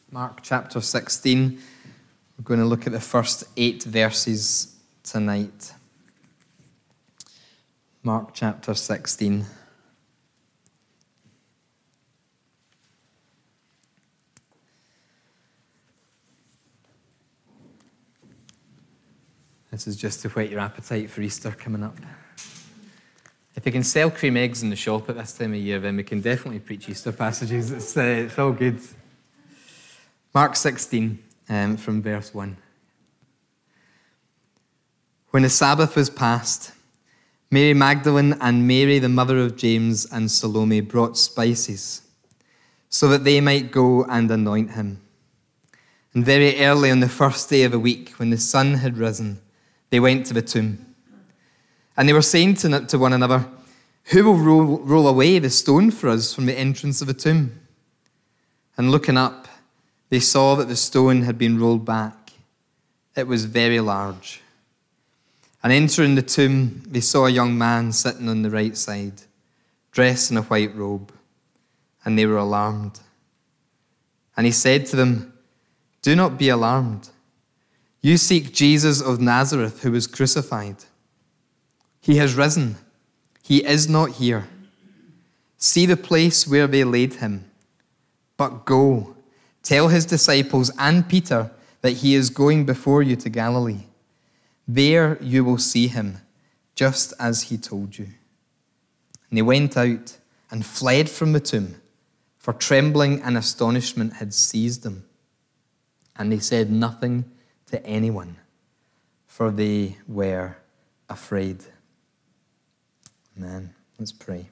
Mark chapter 16. We're going to look at the first 8 verses tonight. Mark chapter 16. This is just to whet your appetite for Easter coming up. If you can sell cream eggs in the shop at this time of year, then we can definitely preach Easter passages. It's all good. Mark 16, from verse 1. When the Sabbath was past, Mary Magdalene and Mary, the mother of James, and Salome brought spices, so that they might go and anoint him. And very early on the first day of the week, when the sun had risen, they went to the tomb. And they were saying to one another, "Who will roll away the stone for us from the entrance of the tomb?" And looking up, they saw that the stone had been rolled back. It was very large. And entering the tomb, they saw a young man sitting on the right side, dressed in a white robe, and they were alarmed. And he said to them, "Do not be alarmed. You seek Jesus of Nazareth, who was crucified. He has risen. He is not here. See the place where they laid him. But go, tell his disciples and Peter that he is going before you to Galilee. There you will see him, just as he told you." And they went out and fled from the tomb, for trembling and astonishment had seized them. And they said nothing to anyone, for they were afraid. Amen. Let's pray.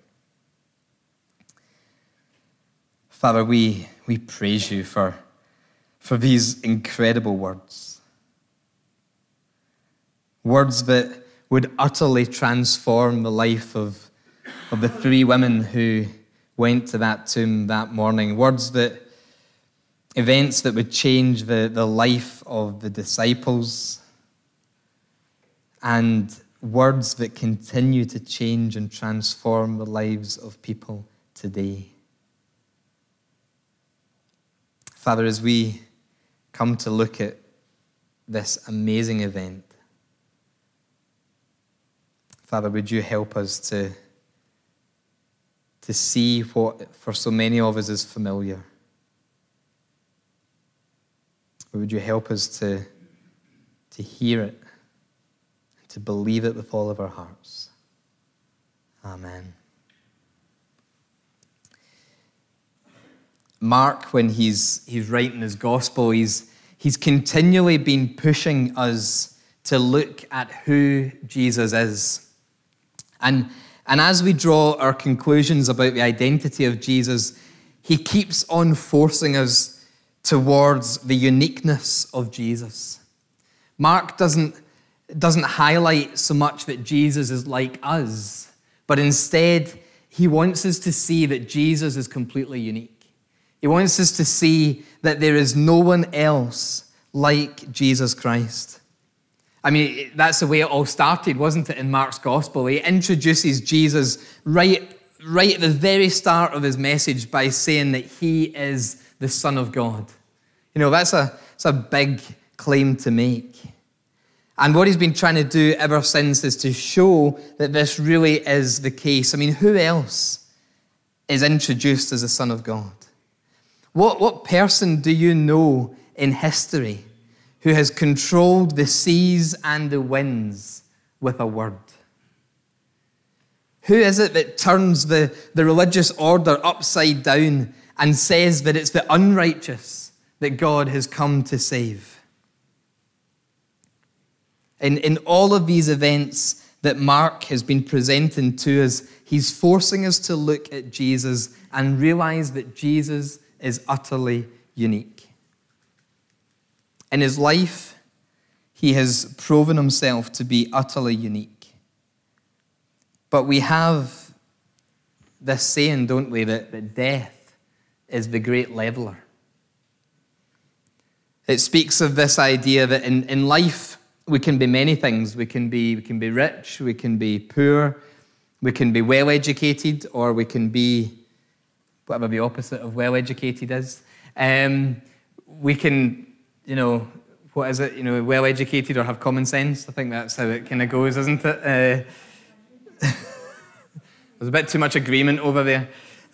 Father, we praise you for these incredible words. Words that would utterly transform the life of the 3 women who went to that tomb that morning. Events that would change the life of the disciples, and words that continue to change and transform the lives of people today. Father, as we come to look at this amazing event, Father, would you help us to see what for so many of us is familiar? Or would you help us to hear it, and to believe it with all of our hearts? Amen. Mark, when he's writing his gospel, he's continually been pushing us to look at who Jesus is. And as we draw our conclusions about the identity of Jesus, he keeps on forcing us towards the uniqueness of Jesus. Mark doesn't highlight so much that Jesus is like us, but instead he wants us to see that Jesus is completely unique. He wants us to see that there is no one else like Jesus Christ. I mean, that's the way it all started, wasn't it, in Mark's gospel? He introduces Jesus right at the very start of his message by saying that he is the Son of God. You know, that's a big claim to make. And what he's been trying to do ever since is to show that this really is the case. I mean, who else is introduced as the Son of God? What person do you know in history who has controlled the seas and the winds with a word? Who is it that turns the religious order upside down and says that it's the unrighteous that God has come to save? In all of these events that Mark has been presenting to us, he's forcing us to look at Jesus and realize that Jesus is utterly unique. In his life, he has proven himself to be utterly unique. But we have this saying, don't we, that death is the great leveler. It speaks of this idea that in life we can be many things. We can be rich, we can be poor, we can be well-educated, or we can be whatever the opposite of well-educated is. we can, what is it? Well-educated or have common sense. I think that's how it kind of goes, isn't it? There's a bit too much agreement over there.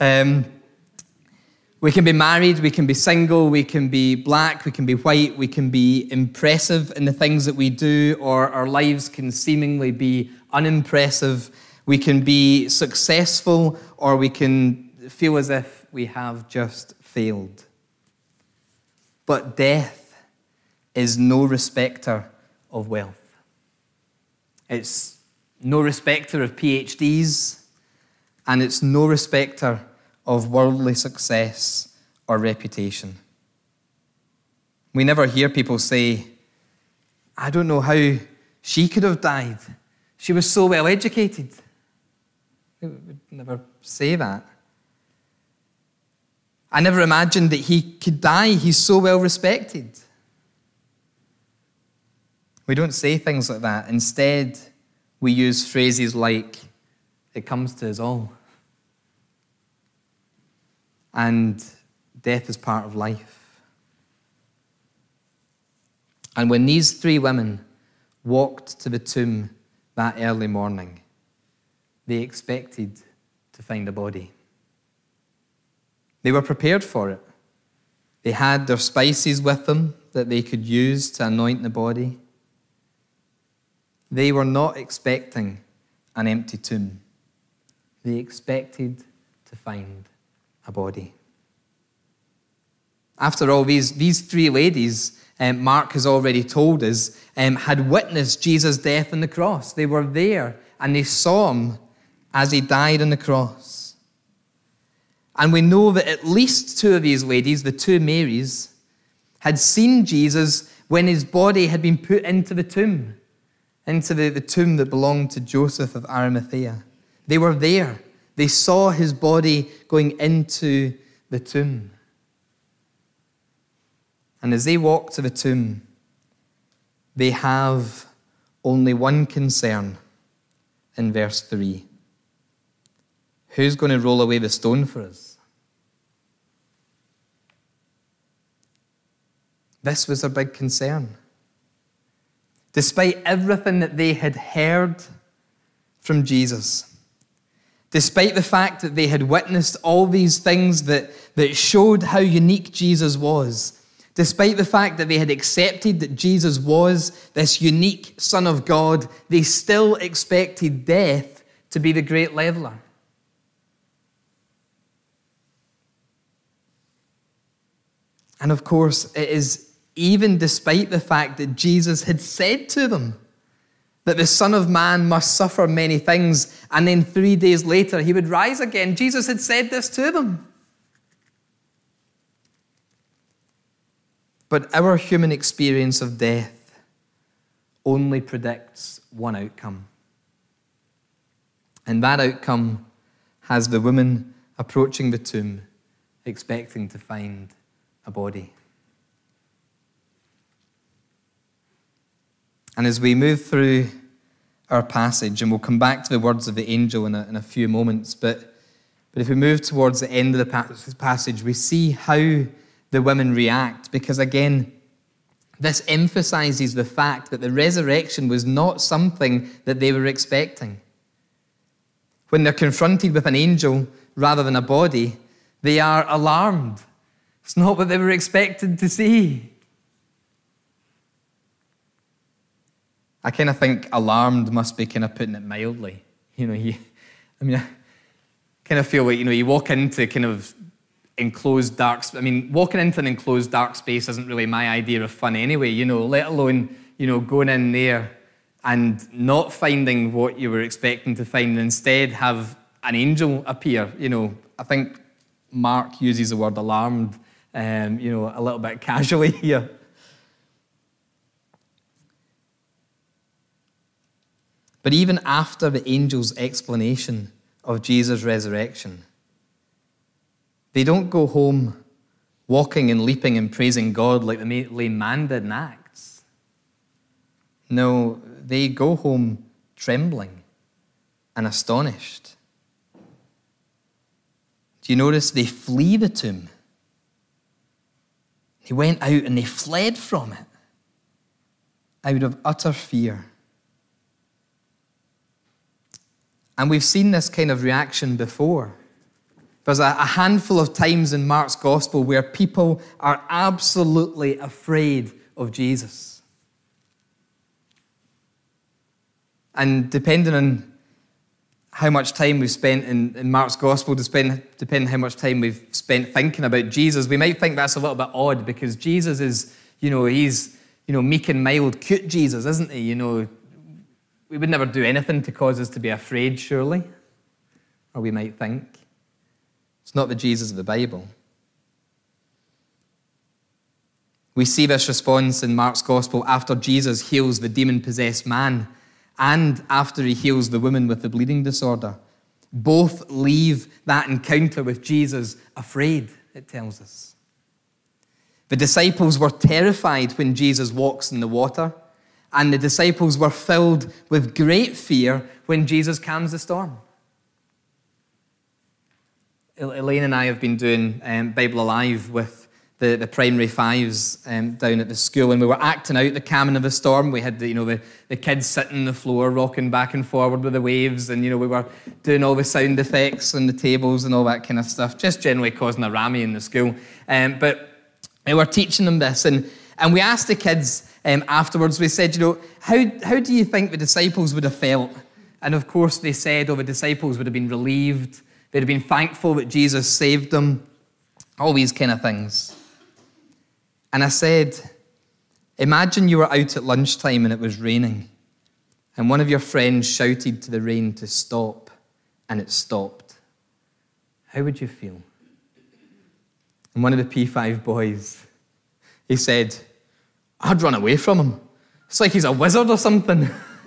We can be married, we can be single, we can be black, we can be white, we can be impressive in the things that we do, or our lives can seemingly be unimpressive. We can be successful, or we can feel as if we have just failed. But death is no respecter of wealth. It's no respecter of PhDs, and it's no respecter of worldly success or reputation. We never hear people say, I don't know how she could have died. She was so well educated. We would never say that. I never imagined that he could die. He's so well respected. We don't say things like that. Instead, we use phrases like, it comes to us all. And death is part of life. And when these three women walked to the tomb that early morning, they expected to find a body. They were prepared for it. They had their spices with them that they could use to anoint the body. They were not expecting an empty tomb. They expected to find a body. After all, these three ladies, Mark has already told us, had witnessed Jesus' death on the cross. They were there and they saw him as he died on the cross. And we know that at least two of these ladies, the two Marys, had seen Jesus when his body had been put into the tomb, into the tomb that belonged to Joseph of Arimathea. They were there. They saw his body going into the tomb. And as they walk to the tomb, they have only one concern in verse 3. Who's going to roll away the stone for us? This was their big concern. Despite everything that they had heard from Jesus, despite the fact that they had witnessed all these things that showed how unique Jesus was, despite the fact that they had accepted that Jesus was this unique Son of God, they still expected death to be the great leveler. And of course, it is even despite the fact that Jesus had said to them that the Son of Man must suffer many things, and then 3 days later he would rise again. Jesus had said this to them. But our human experience of death only predicts one outcome. And that outcome has the woman approaching the tomb, expecting to find a body. And as we move through our passage, and we'll come back to the words of the angel in a few moments, but if we move towards the end of the passage, we see how the women react, because again, this emphasizes the fact that the resurrection was not something that they were expecting. When they're confronted with an angel rather than a body, they are alarmed. It's not what they were expected to see. I kind of think alarmed must be kind of putting it mildly. I kind of feel like, you walk into kind of enclosed dark, walking into an enclosed dark space isn't really my idea of fun anyway, let alone, going in there and not finding what you were expecting to find and instead have an angel appear. I think Mark uses the word alarmed, a little bit casually here. But even after the angel's explanation of Jesus' resurrection, they don't go home walking and leaping and praising God like the lame man did in Acts. No, they go home trembling and astonished. Do you notice they flee the tomb? He went out and they fled from it out of utter fear. And we've seen this kind of reaction before. There's a handful of times in Mark's gospel where people are absolutely afraid of Jesus. And depending on how much time we've spent in Mark's gospel, depending on how much time we've spent thinking about Jesus, we might think that's a little bit odd because Jesus is, he's, meek and mild, cute Jesus, isn't he? We would never do anything to cause us to be afraid, surely. Or we might think. It's not the Jesus of the Bible. We see this response in Mark's gospel after Jesus heals the demon-possessed man and after he heals the woman with the bleeding disorder. Both leave that encounter with Jesus afraid, it tells us. The disciples were terrified when Jesus walks in the water, and the disciples were filled with great fear when Jesus calms the storm. Elaine and I have been doing Bible Alive with the primary fives down at the school, and we were acting out the calming of the storm. We had the kids sitting on the floor, rocking back and forward with the waves, and we were doing all the sound effects on the tables and all that kind of stuff, just generally causing a rammy in the school. But we were teaching them this, and we asked the kids afterwards, we said, how do you think the disciples would have felt? And of course they said, the disciples would have been relieved, they'd have been thankful that Jesus saved them, all these kind of things. And I said, imagine you were out at lunchtime and it was raining, and one of your friends shouted to the rain to stop, and it stopped. How would you feel? And one of the P5 boys, he said, I'd run away from him. It's like he's a wizard or something.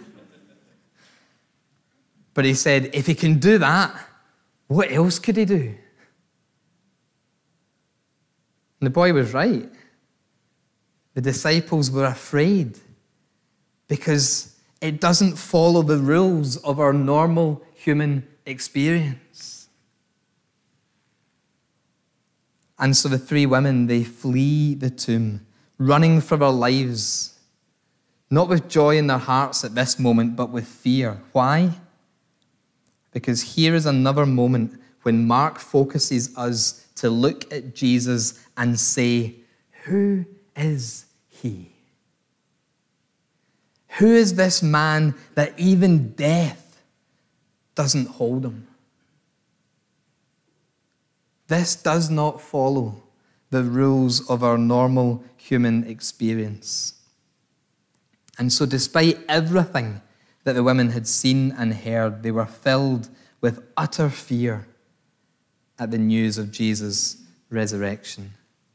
But he said, if he can do that, what else could he do? And the boy was right. The disciples were afraid because it doesn't follow the rules of our normal human experience. And so the three women, they flee the tomb, running for their lives, not with joy in their hearts at this moment, but with fear. Why? Because here is another moment when Mark focuses us to look at Jesus and say, who is he? Who is this man that even death doesn't hold him? This does not follow the rules of our normal human experience. And so despite everything that the women had seen and heard, they were filled with utter fear at the news of Jesus' resurrection.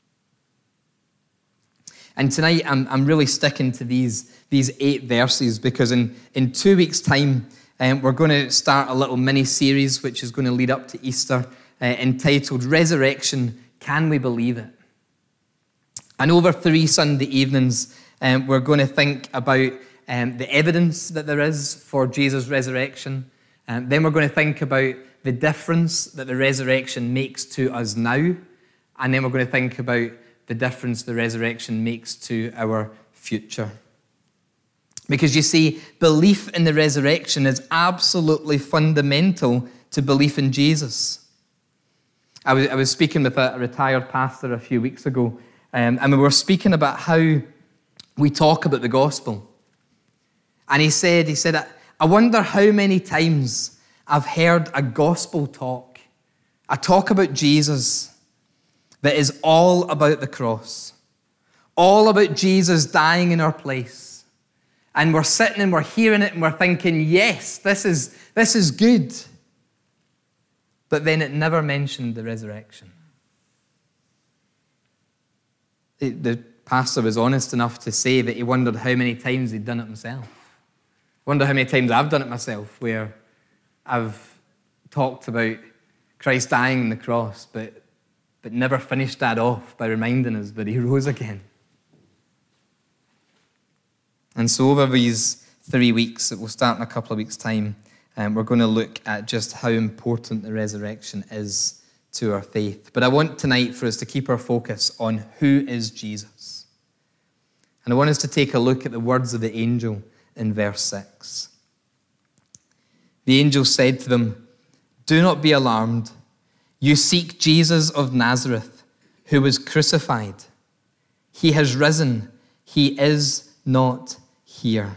And tonight I'm really sticking to these 8 verses because in 2 weeks' time we're going to start a little mini-series which is going to lead up to Easter entitled Resurrection, Can We Believe It? And over 3 Sunday evenings we're going to think about the evidence that there is for Jesus' resurrection. Then we're going to think about the difference that the resurrection makes to us now. And then we're going to think about the difference the resurrection makes to our future. Because you see, belief in the resurrection is absolutely fundamental to belief in Jesus. I was speaking with a retired pastor a few weeks ago, and we were speaking about how we talk about the gospel. And he said, I wonder how many times I've heard a gospel talk, a talk about Jesus that is all about the cross, all about Jesus dying in our place. And we're sitting and we're hearing it and we're thinking, yes, this is good. But then it never mentioned the resurrection. The pastor was honest enough to say that he wondered how many times he'd done it himself. I wonder how many times I've done it myself, where I've talked about Christ dying on the cross, but never finished that off by reminding us that he rose again. And so over these 3 weeks, that will start in a couple of weeks' time, we're going to look at just how important the resurrection is to our faith. But I want tonight for us to keep our focus on who is Jesus. And I want us to take a look at the words of the angel in verse 6. The angel said to them, "Do not be alarmed. You seek Jesus of Nazareth, who was crucified. He has risen. He is not here."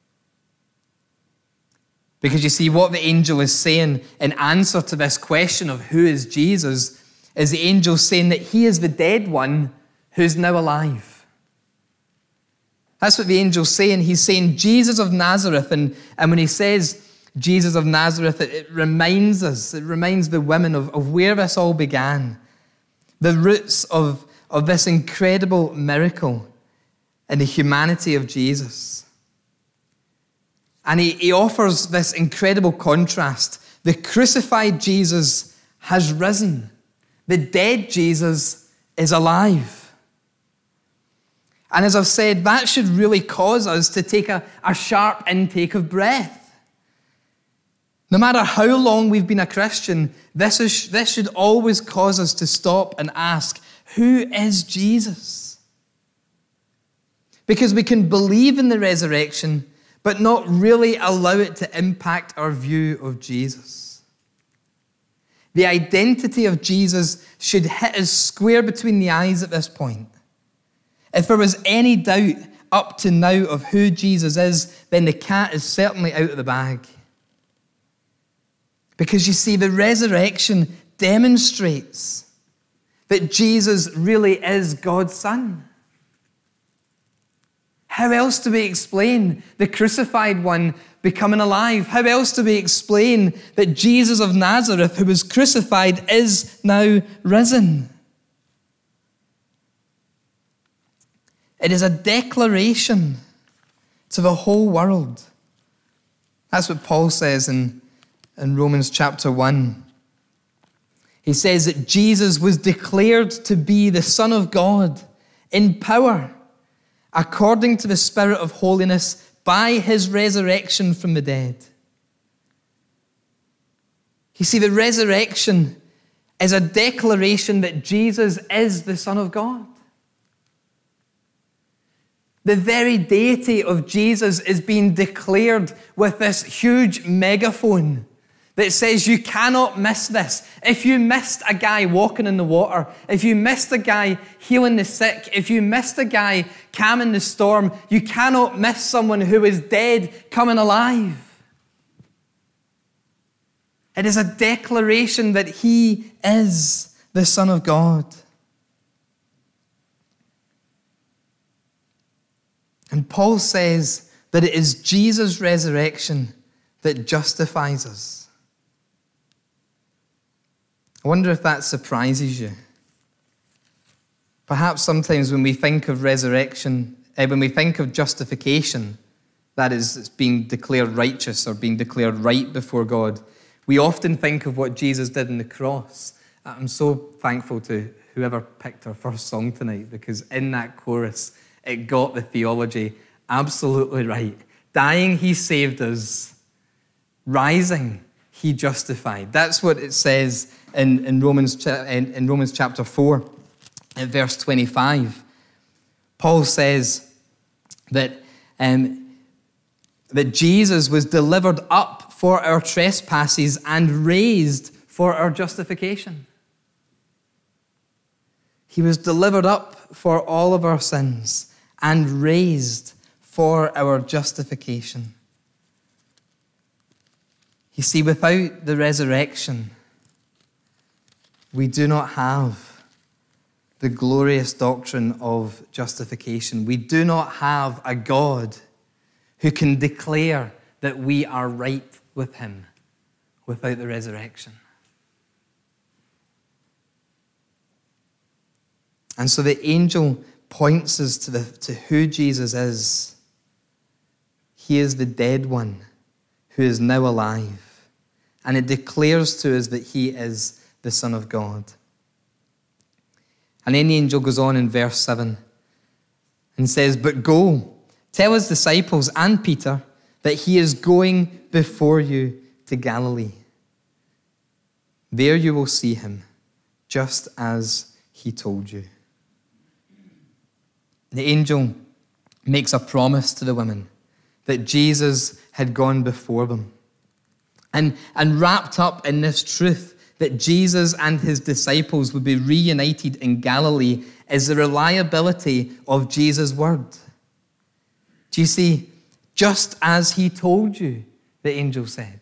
Because you see, what the angel is saying in answer to this question of who is Jesus is the angel saying that he is the dead one who's now alive. That's what the angel's saying. He's saying Jesus of Nazareth. And when he says Jesus of Nazareth, it reminds the women of where this all began. The roots of this incredible miracle in the humanity of Jesus. And he offers this incredible contrast. The crucified Jesus has risen. The dead Jesus is alive. And as I've said, that should really cause us to take a sharp intake of breath. No matter how long we've been a Christian, this should always cause us to stop and ask, who is Jesus? Because we can believe in the resurrection, but not really allow it to impact our view of Jesus. The identity of Jesus should hit us square between the eyes at this point. If there was any doubt up to now of who Jesus is, then the cat is certainly out of the bag. Because you see, the resurrection demonstrates that Jesus really is God's Son. How else do we explain the crucified one becoming alive? How else do we explain that Jesus of Nazareth, who was crucified, is now risen? It is a declaration to the whole world. That's what Paul says in Romans chapter 1. He says that Jesus was declared to be the Son of God in power, according to the Spirit of holiness, by his resurrection from the dead. You see, the resurrection is a declaration that Jesus is the Son of God. The very deity of Jesus is being declared with this huge megaphone that says you cannot miss this. If you missed a guy walking in the water, if you missed a guy healing the sick, if you missed a guy calming the storm, you cannot miss someone who is dead coming alive. It is a declaration that he is the Son of God. And Paul says that it is Jesus' resurrection that justifies us. I wonder if that surprises you. Perhaps sometimes when we think of resurrection, when we think of justification, that is, it's being declared righteous or being declared right before God, we often think of what Jesus did on the cross. I'm so thankful to whoever picked our first song tonight, because in that chorus, it got the theology absolutely right. Dying, he saved us. Rising, he justified. That's what it says in Romans chapter 4, at verse 25. Paul says that Jesus was delivered up for our trespasses and raised for our justification. He was delivered up for all of our sins and raised for our justification. You see, without the resurrection, we do not have the glorious doctrine of justification. We do not have a God who can declare that we are right with him without the resurrection. And so the angel points us to who Jesus is. He is the dead one who is now alive. And it declares to us that he is the Son of God. And then the angel goes on in verse 7 and says, "But go, tell his disciples and Peter that he is going before you to Galilee. There you will see him, just as he told you. The angel makes a promise to the women that Jesus had gone before them. And wrapped up in this truth that Jesus and his disciples would be reunited in Galilee is the reliability of Jesus' word. Do you see? Just as he told you, the angel said.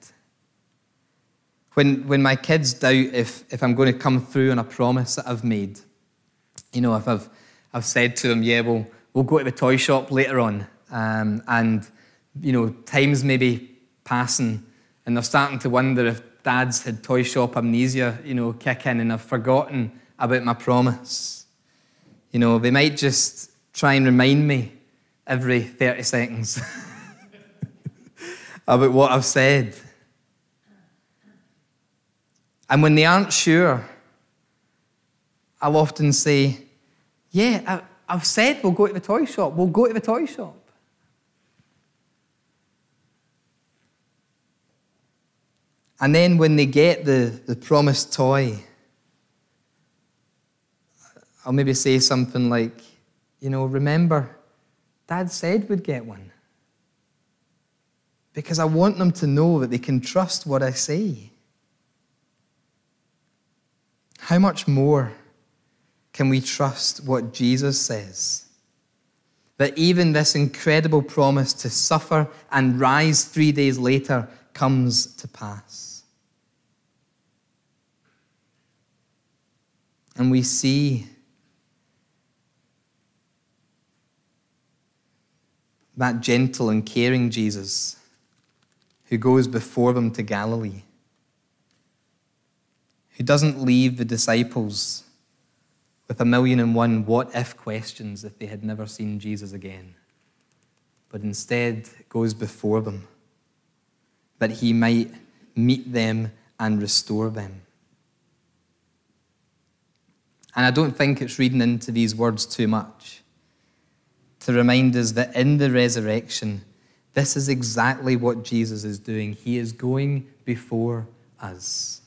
When my kids doubt if I'm going to come through on a promise that I've made, if I've said to them, yeah, we'll go to the toy shop later on, and time's maybe passing, and they're starting to wonder if Dad's had toy shop amnesia, kick in, and I've forgotten about my promise. They might just try and remind me every 30 seconds about what I've said. And when they aren't sure, I'll often say, yeah, I've said we'll go to the toy shop. We'll go to the toy shop. And then when they get the promised toy, I'll maybe say something like, remember, Dad said we'd get one. Because I want them to know that they can trust what I say. How much more can we trust what Jesus says? That even this incredible promise to suffer and rise 3 days later comes to pass. And we see that gentle and caring Jesus who goes before them to Galilee, who doesn't leave the disciples with 1,000,001 what-if questions if they had never seen Jesus again, but instead goes before them that he might meet them and restore them. And I don't think it's reading into these words too much to remind us that in the resurrection, this is exactly what Jesus is doing. He is going before us.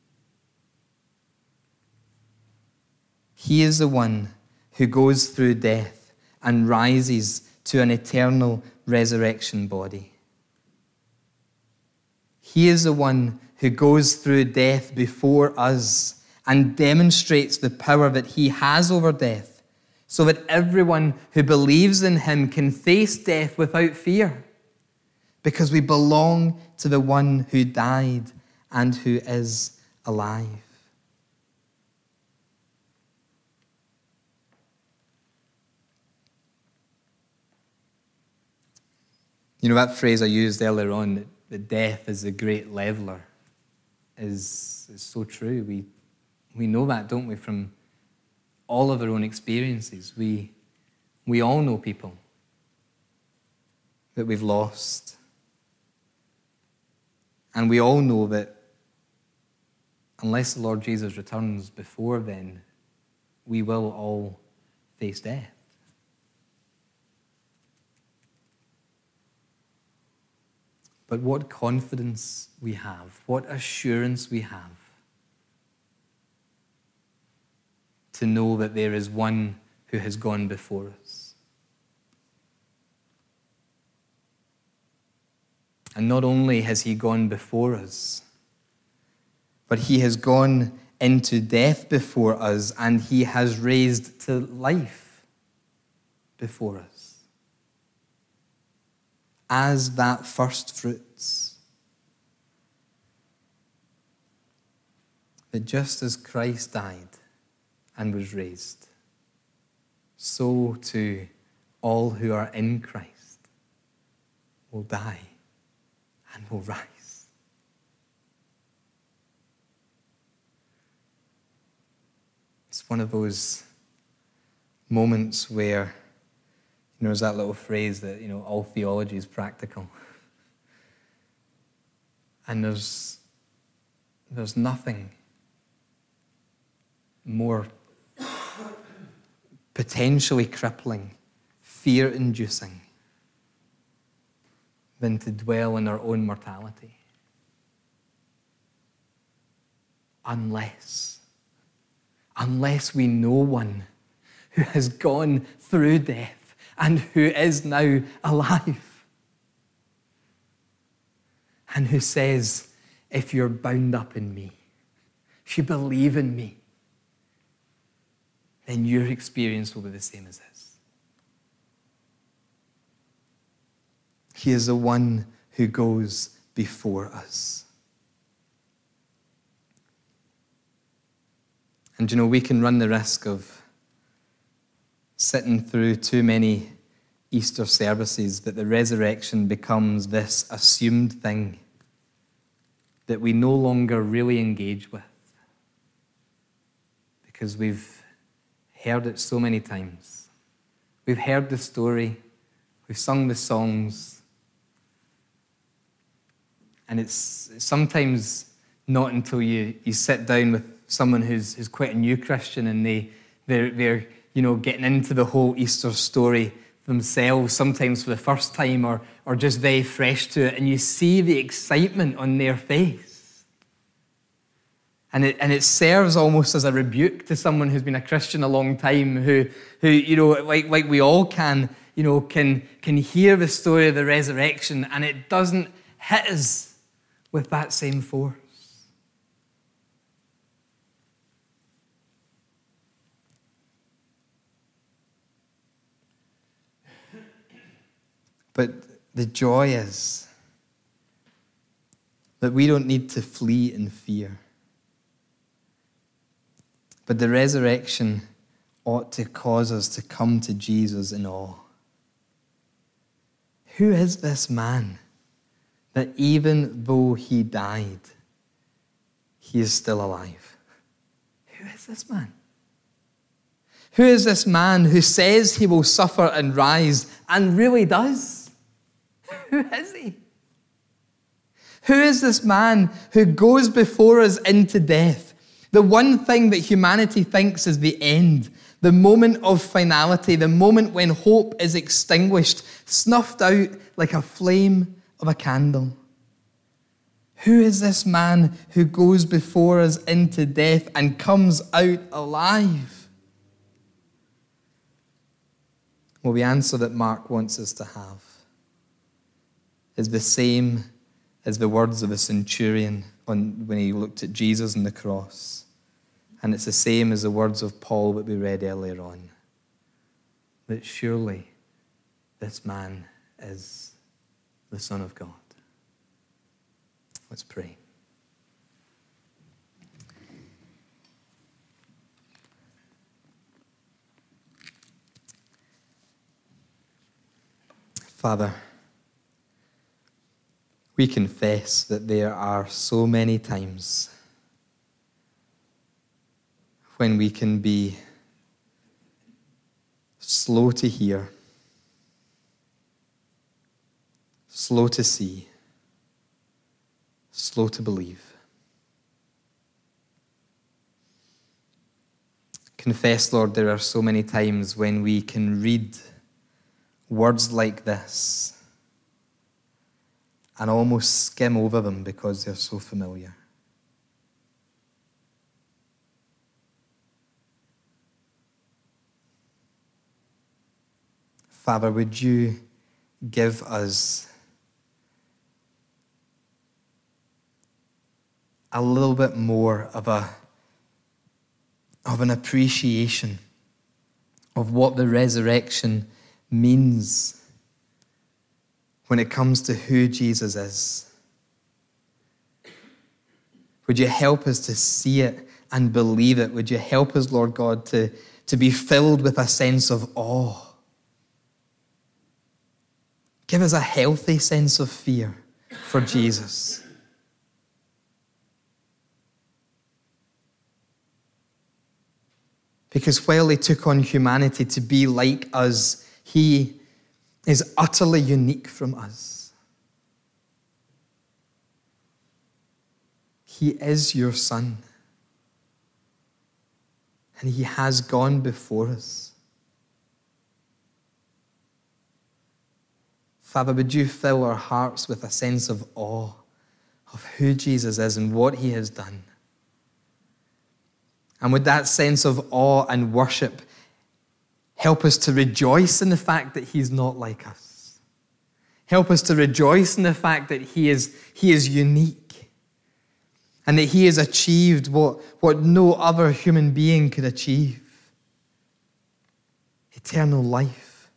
He is the one who goes through death and rises to an eternal resurrection body. He is the one who goes through death before us and demonstrates the power that he has over death, so that everyone who believes in him can face death without fear, because we belong to the one who died and who is alive. That phrase I used earlier on, that death is the great leveler, is so true. We know that, don't we, from all of our own experiences. We all know people that we've lost. And we all know that unless the Lord Jesus returns before then, we will all face death. But what confidence we have, what assurance we have to know that there is one who has gone before us. And not only has he gone before us, but he has gone into death before us, and he has raised to life before us as that first fruits. That just as Christ died and was raised, so too all who are in Christ will die and will rise. It's one of those moments where, there's that little phrase that, all theology is practical. And there's nothing more potentially crippling, fear-inducing than to dwell in our own mortality. Unless unless we know one who has gone through death and who is now alive. And who says, if you're bound up in me, if you believe in me, then your experience will be the same as his. He is the one who goes before us. And we can run the risk of sitting through too many Easter services that the resurrection becomes this assumed thing that we no longer really engage with because we've heard it so many times. We've heard the story, we've sung the songs, and it's sometimes not until you sit down with someone who's quite a new Christian and they're getting into the whole Easter story themselves, sometimes for the first time or just very fresh to it, and you see the excitement on their face. And it serves almost as a rebuke to someone who's been a Christian a long time, who like we all can hear the story of the resurrection, and it doesn't hit us with that same force. But the joy is that we don't need to flee in fear. But the resurrection ought to cause us to come to Jesus in awe. Who is this man that even though he died, he is still alive? Who is this man? Who is this man who says he will suffer and rise and really does? Who is he? Who is this man who goes before us into death? The one thing that humanity thinks is the end, the moment of finality, the moment when hope is extinguished, snuffed out like a flame of a candle. Who is this man who goes before us into death and comes out alive? Well, the answer that Mark wants us to have is the same as the words of the centurion when he looked at Jesus on the cross. And it's the same as the words of Paul that we read earlier on. That surely this man is the Son of God. Let's pray. Father, we confess that there are so many times when we can be slow to hear, slow to see, slow to believe. Confess, Lord, there are so many times when we can read words like this and almost skim over them because they're so familiar. Father, would you give us a little bit more of an appreciation of what the resurrection means when it comes to who Jesus is? Would you help us to see it and believe it? Would you help us, Lord God, to be filled with a sense of awe? Give us a healthy sense of fear for Jesus. Because while he took on humanity to be like us, he is utterly unique from us. He is your Son. And he has gone before us. Father, would you fill our hearts with a sense of awe of who Jesus is and what he has done? And would that sense of awe and worship help us to rejoice in the fact that he's not like us? Help us to rejoice in the fact that he is unique and that he has achieved what no other human being could achieve. Eternal life.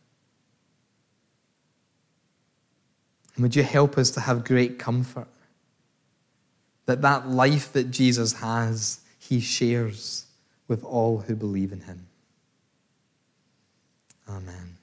And would you help us to have great comfort that life that Jesus has, he shares with all who believe in him. Amen.